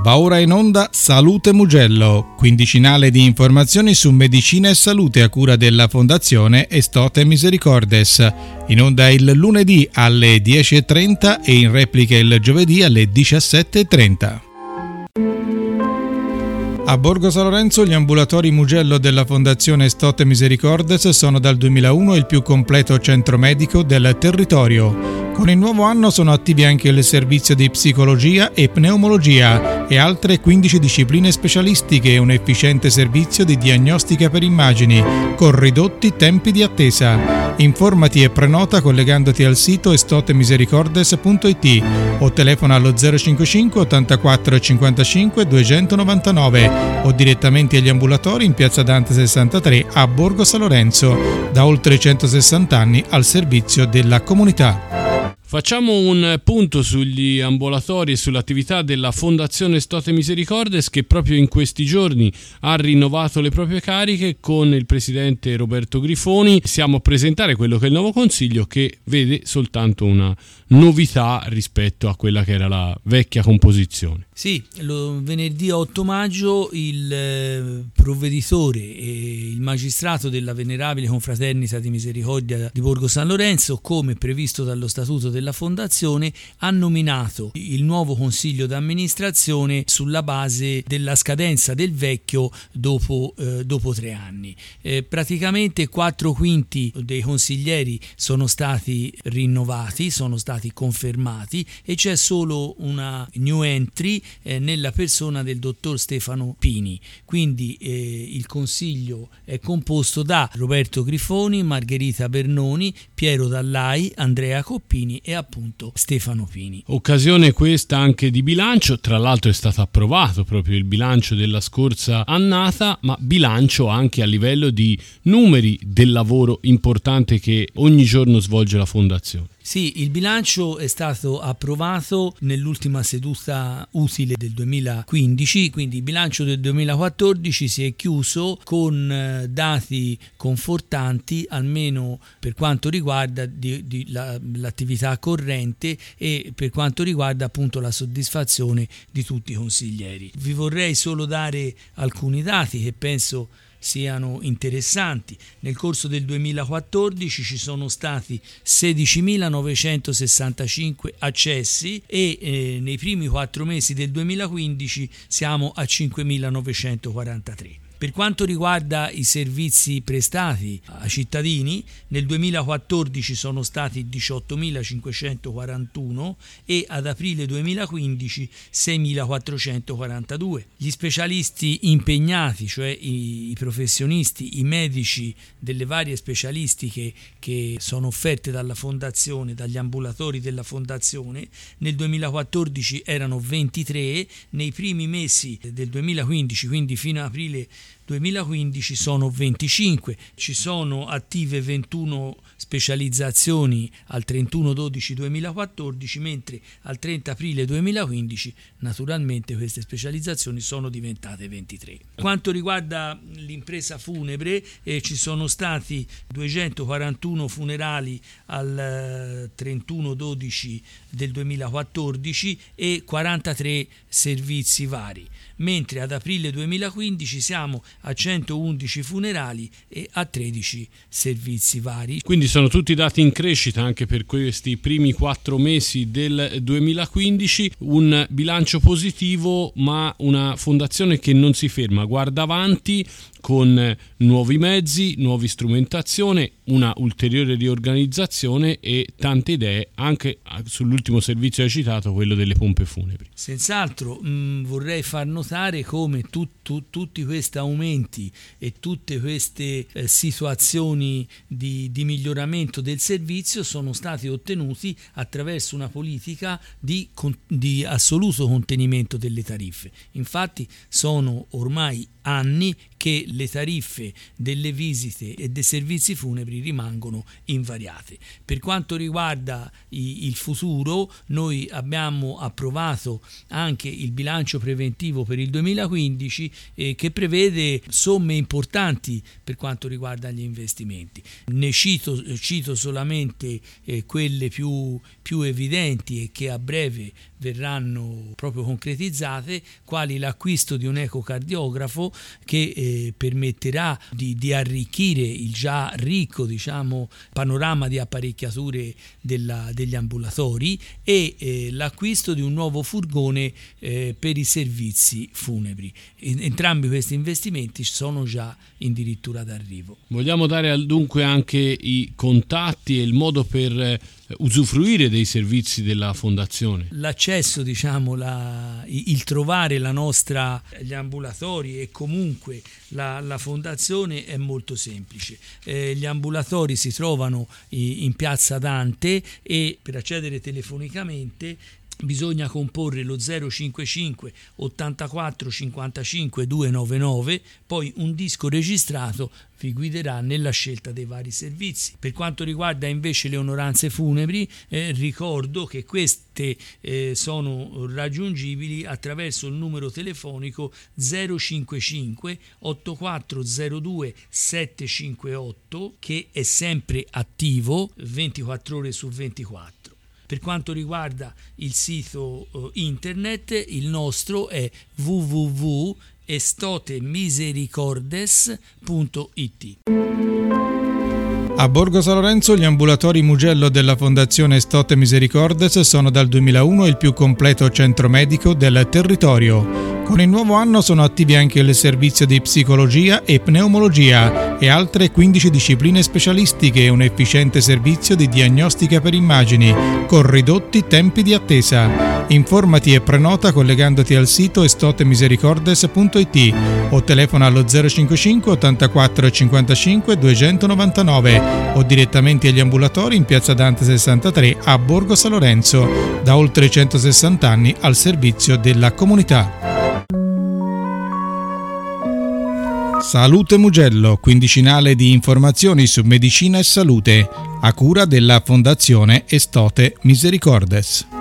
Va ora in onda Salute Mugello, quindicinale di informazioni su medicina e salute a cura della Fondazione Estote Misericordes. In onda il lunedì alle 10.30 e in replica il giovedì alle 17.30. A Borgo San Lorenzo gli ambulatori Mugello della Fondazione Estote Misericordes sono dal 2001 il più completo centro medico del territorio. Con il nuovo anno sono attivi anche il servizio di psicologia e pneumologia e altre 15 discipline specialistiche e un efficiente servizio di diagnostica per immagini, con ridotti tempi di attesa. Informati e prenota collegandoti al sito estotemisericordes.it o telefona allo 055 84 55 299 o direttamente agli ambulatori in Piazza Dante 63 a Borgo San Lorenzo, da oltre 160 anni al servizio della comunità. Facciamo un punto sugli ambulatori e sull'attività della Fondazione Estote Misericordes, che proprio in questi giorni ha rinnovato le proprie cariche con il presidente Roberto Grifoni. Siamo a presentare quello che è il nuovo consiglio, che vede soltanto una novità rispetto a quella che era la vecchia composizione. Sì, venerdì 8 maggio il provveditore e il magistrato della Venerabile Confraternita di Misericordia di Borgo San Lorenzo, come previsto dallo statuto della Fondazione, ha nominato il nuovo consiglio d'amministrazione sulla base della scadenza del vecchio dopo 3 anni. Praticamente 4/5 dei consiglieri sono stati rinnovati, sono stati confermati, e c'è solo una new entry nella persona del dottor Stefano Pini. Quindi il consiglio è composto da Roberto Grifoni, Margherita Bernoni, Piero Dallai, Andrea Coppini e appunto Stefano Pini. Occasione questa anche di bilancio, tra l'altro è stato approvato proprio il bilancio della scorsa annata, ma bilancio anche a livello di numeri del lavoro importante che ogni giorno svolge la Fondazione. Sì, il bilancio è stato approvato nell'ultima seduta utile del 2015, quindi il bilancio del 2014 si è chiuso con dati confortanti, almeno per quanto riguarda l'attività corrente e per quanto riguarda appunto la soddisfazione di tutti i consiglieri. Vi vorrei solo dare alcuni dati che penso siano interessanti. Nel corso del 2014 ci sono stati 16.965 accessi e nei primi 4 mesi del 2015 siamo a 5.943. Per quanto riguarda i servizi prestati ai cittadini, nel 2014 sono stati 18.541 e ad aprile 2015 6.442. Gli specialisti impegnati, cioè i professionisti, i medici delle varie specialistiche che sono offerte dalla Fondazione, dagli ambulatori della Fondazione, nel 2014 erano 23, nei primi mesi del 2015, quindi fino a aprile 2015 sono 25, ci sono attive 21 specializzazioni al 31/12/2014, mentre al 30 aprile 2015 naturalmente queste specializzazioni sono diventate 23. Per quanto riguarda l'impresa funebre, ci sono stati 241 funerali al 31/12 del 2014 e 43 servizi vari, mentre ad aprile 2015 siamo a 111 funerali e a 13 servizi vari. Quindi sono tutti dati in crescita anche per questi primi 4 mesi del 2015, un bilancio positivo, ma una fondazione che non si ferma, guarda avanti con nuovi mezzi, nuove strumentazione, una ulteriore riorganizzazione e tante idee anche sull'ultimo servizio che hai citato, quello delle pompe funebri. Senz'altro vorrei far notare come tutti questi aumenti e tutte queste situazioni di miglioramento del servizio sono stati ottenuti attraverso una politica di assoluto contenimento delle tariffe. Infatti sono ormai anni che le tariffe delle visite e dei servizi funebri rimangono invariate. Per quanto riguarda il futuro, noi abbiamo approvato anche il bilancio preventivo per il 2015 che prevede somme importanti per quanto riguarda gli investimenti. Ne cito solamente quelle più evidenti e che a breve verranno proprio concretizzate, quali l'acquisto di un ecocardiografo che permetterà di arricchire il già ricco panorama di apparecchiature degli ambulatori, e l'acquisto di un nuovo furgone per i servizi funebri. Entrambi questi investimenti sono già addirittura d'arrivo. Vogliamo dare dunque anche i contatti e il modo per usufruire dei servizi della fondazione? L'accesso, il trovare gli ambulatori e comunque la fondazione è molto semplice. Gli ambulatori si trovano in Piazza Dante, e per accedere telefonicamente bisogna comporre lo 055 84 55 299, poi un disco registrato vi guiderà nella scelta dei vari servizi. Per quanto riguarda invece le onoranze funebri, ricordo che queste sono raggiungibili attraverso il numero telefonico 055 8402 758, che è sempre attivo 24 ore su 24. Per quanto riguarda il sito internet, il nostro è www.estotemisericordes.it. A Borgo San Lorenzo gli ambulatori Mugello della Fondazione Estote Misericordes sono dal 2001 il più completo centro medico del territorio. Con il nuovo anno sono attivi anche il servizio di psicologia e pneumologia e altre 15 discipline specialistiche e un efficiente servizio di diagnostica per immagini, con ridotti tempi di attesa. Informati e prenota collegandoti al sito estotemisericordes.it o telefona allo 055 84 55 299 o direttamente agli ambulatori in Piazza Dante 63 a Borgo San Lorenzo, da oltre 160 anni al servizio della comunità. Salute Mugello, quindicinale di informazioni su medicina e salute, a cura della Fondazione Estote Misericordes.